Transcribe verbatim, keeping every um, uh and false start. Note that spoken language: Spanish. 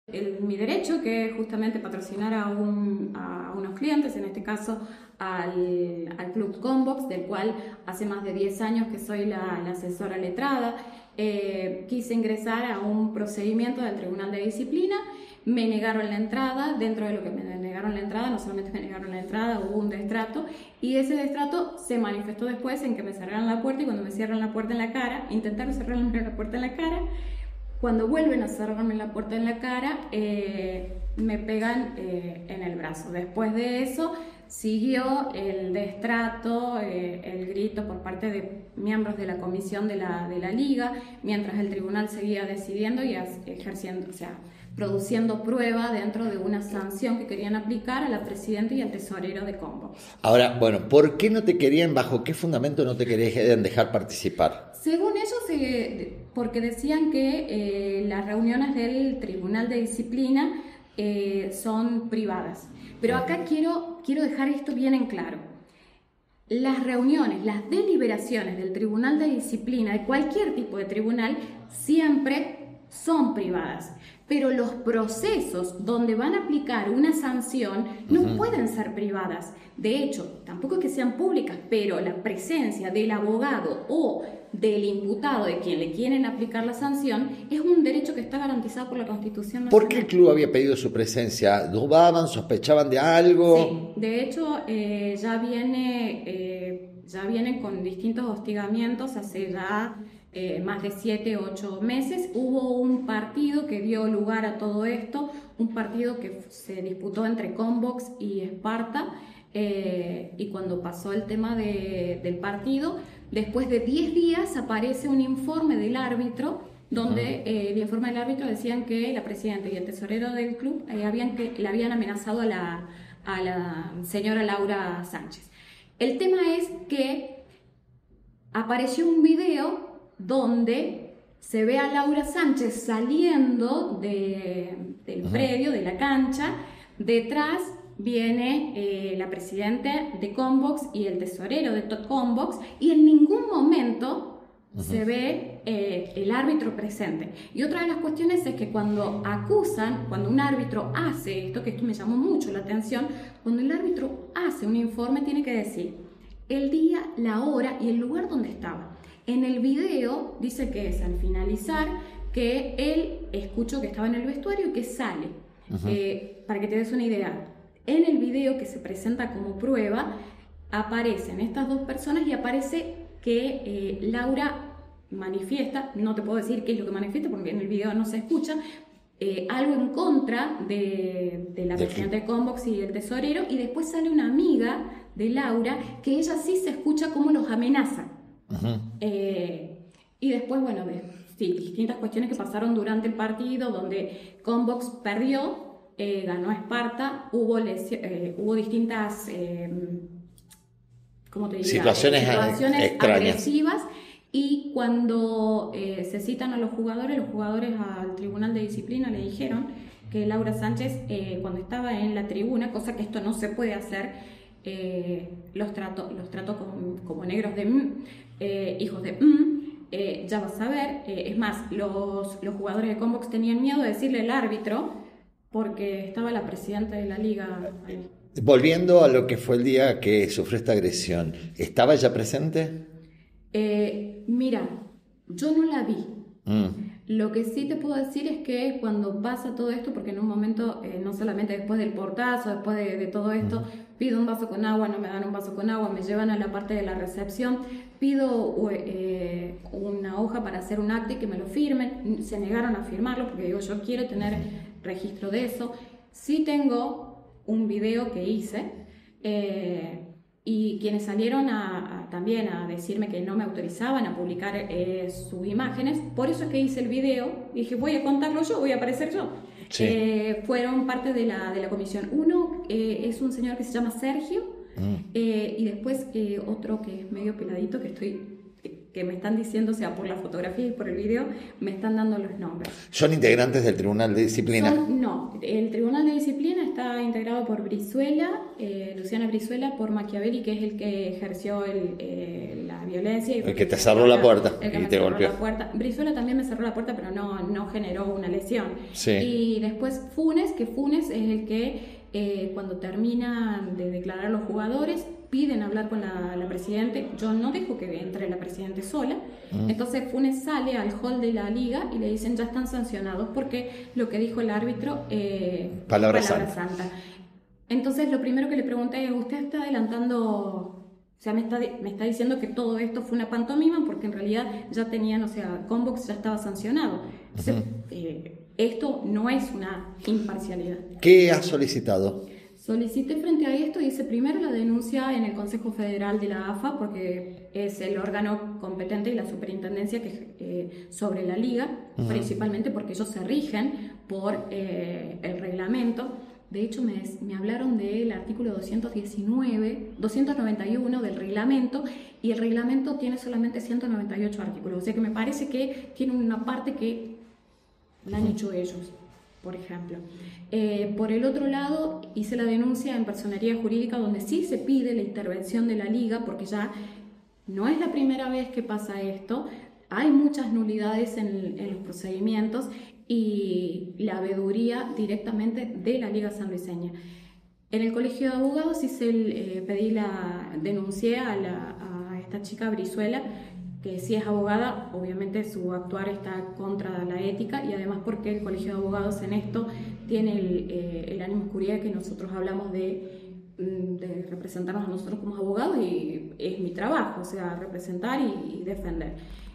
El, mi derecho, que es justamente patrocinar a, un, a unos clientes, en este caso al, al Club Combox, del cual hace más de diez años que soy la, la asesora letrada. Eh, quise ingresar a un procedimiento del Tribunal de Disciplina, me negaron la entrada. Dentro de lo que me negaron la entrada, no solamente me negaron la entrada, hubo un destrato, y ese destrato se manifestó después en que me cerraron la puerta, y cuando me cierran la puerta en la cara, intentaron cerrarme la puerta en la cara. Cuando vuelven a cerrarme la puerta en la cara, eh, me pegan eh, en el brazo. Después de eso siguió el destrato, eh, el grito por parte de miembros de la comisión de la, de la liga, mientras el tribunal seguía decidiendo y ejerciendo, o sea, produciendo prueba dentro de una sanción que querían aplicar a la presidenta y al tesorero de Combox. Ahora, bueno, ¿por qué no te querían, bajo qué fundamento no te querían dejar participar? Según ellos, eh, porque decían que eh, las reuniones del Tribunal de Disciplina eh, son privadas. Pero acá quiero, quiero dejar esto bien en claro. Las reuniones, las deliberaciones del Tribunal de Disciplina, de cualquier tipo de tribunal, siempre son privadas. Pero los procesos donde van a aplicar una sanción no uh-huh. pueden ser privadas. De hecho, tampoco es que sean públicas, pero la presencia del abogado o del imputado de quien le quieren aplicar la sanción es un derecho que está garantizado por la Constitución Nacional. ¿Por qué el club había pedido su presencia? ¿Dudaban, sospechaban de algo? Sí, de hecho eh, ya viene, eh, ya viene con distintos hostigamientos hace ya Eh, más de siete, ocho meses. Hubo un partido que dio lugar a todo esto, un partido que se disputó entre Combox y Esparta, eh, y cuando pasó el tema de, del partido, después de diez días aparece un informe del árbitro, donde eh, el informe del árbitro decían que la presidenta y el tesorero del club eh, habían, que, le habían amenazado a la, a la señora Laura Sánchez. El tema es que apareció un video donde se ve a Laura Sánchez saliendo de, del uh-huh. predio, de la cancha. Detrás viene eh, la presidenta de Combox y el tesorero de Combox, y en ningún momento uh-huh. se ve eh, el árbitro presente. Y otra de las cuestiones es que cuando acusan, cuando un árbitro hace esto, que esto me llamó mucho la atención, cuando el árbitro hace un informe tiene que decir el día, la hora y el lugar donde estaba. En el video dice que es al finalizar que él escuchó que estaba en el vestuario y que sale. Uh-huh. Eh, para que te des una idea, en el video que se presenta como prueba aparecen estas dos personas y aparece que eh, Laura manifiesta, no te puedo decir qué es lo que manifiesta porque en el video no se escucha, eh, algo en contra de, de la presidenta de Combox y el tesorero, y después sale una amiga de Laura que ella sí se escucha cómo los amenaza. Uh-huh. Eh, y después, bueno, de, sí, distintas cuestiones que pasaron durante el partido, donde Combox perdió, eh, ganó Esparta, hubo, lesio, eh, hubo distintas eh, ¿cómo te diría? situaciones, eh, situaciones extrañas. agresivas, y cuando eh, se citan a los jugadores, los jugadores al Tribunal de Disciplina le dijeron que Laura Sánchez, eh, cuando estaba en la tribuna, cosa que esto no se puede hacer, eh, los trató los trató como, como negros de Eh, hijos de mm, eh, ya vas a ver, eh, es más, los, los jugadores de Combox tenían miedo de decirle al árbitro porque estaba la presidenta de la liga ahí. Volviendo a lo que fue el día que sufrió esta agresión, ¿estaba ella presente? Eh, mira, yo no la vi. Mm. Lo que sí te puedo decir es que cuando pasa todo esto, porque en un momento, eh, no solamente después del portazo, después de, de todo esto, mm. pido un vaso con agua, no me dan un vaso con agua, me llevan a la parte de la recepción, pido eh, una hoja para hacer un acta y que me lo firmen, se negaron a firmarlo porque digo, yo quiero tener registro de eso. Sí tengo un video que hice, eh, y quienes salieron a, a, también a decirme que no me autorizaban a publicar eh, sus imágenes, por eso es que hice el video, y dije, voy a contarlo yo, voy a aparecer yo. Sí. Eh, fueron parte de la, de la comisión. Uno eh, es un señor que se llama Sergio, mm. eh, y después eh, otro que es medio peladito, que estoy que me están diciendo, o sea, por la fotografía y por el video, me están dando los nombres. ¿Son integrantes del Tribunal de Disciplina? Son, no, el Tribunal de Disciplina está integrado por Brizuela, eh, Luciana Brizuela, por Machiavelli, que es el que ejerció el, eh, la violencia. Y el que te cerró la puerta el que y me te cerró golpeó. La puerta. Brizuela también me cerró la puerta, pero no, no generó una lesión. Sí. Y después Funes, que Funes es el que eh, cuando terminan de declarar los jugadores, piden hablar con la, la Presidente. Yo no dejo que entre la Presidente sola. Mm. Entonces Funes sale al hall de la liga y le dicen ya están sancionados porque lo que dijo el árbitro, eh, palabra, palabra santa. santa. Entonces lo primero que le pregunté es, ¿usted está adelantando, o sea, me está, me está diciendo que todo esto fue una pantomima? Porque en realidad ya tenían, o sea, Convox ya estaba sancionado. Entonces, uh-huh. eh, esto no es una imparcialidad. ¿Qué ha solicitado? Solicité frente a esto, hice primero la denuncia en el Consejo Federal de la A F A, porque es el órgano competente y la superintendencia que, eh, sobre la liga, uh-huh. principalmente porque ellos se rigen por eh, el reglamento. De hecho, me, me hablaron del artículo doscientos diecinueve, doscientos noventa y uno del reglamento, y el reglamento tiene solamente ciento noventa y ocho artículos. O sea que me parece que tiene una parte que la han hecho ellos, por ejemplo. Eh, por el otro lado, hice la denuncia en personería jurídica, donde sí se pide la intervención de la liga, porque ya no es la primera vez que pasa esto. Hay muchas nulidades en, en los procedimientos y la veeduría directamente de la Liga Sanluiseña. En el Colegio de Abogados hice el, eh, pedí la, denuncié a, la, a esta chica Brizuela, que si es abogada, obviamente su actuar está contra la ética, y además porque el Colegio de Abogados en esto tiene el, eh, el ánimo oscuridad que nosotros hablamos de, de representarnos a nosotros como abogados, y es mi trabajo, o sea, representar y, y defender.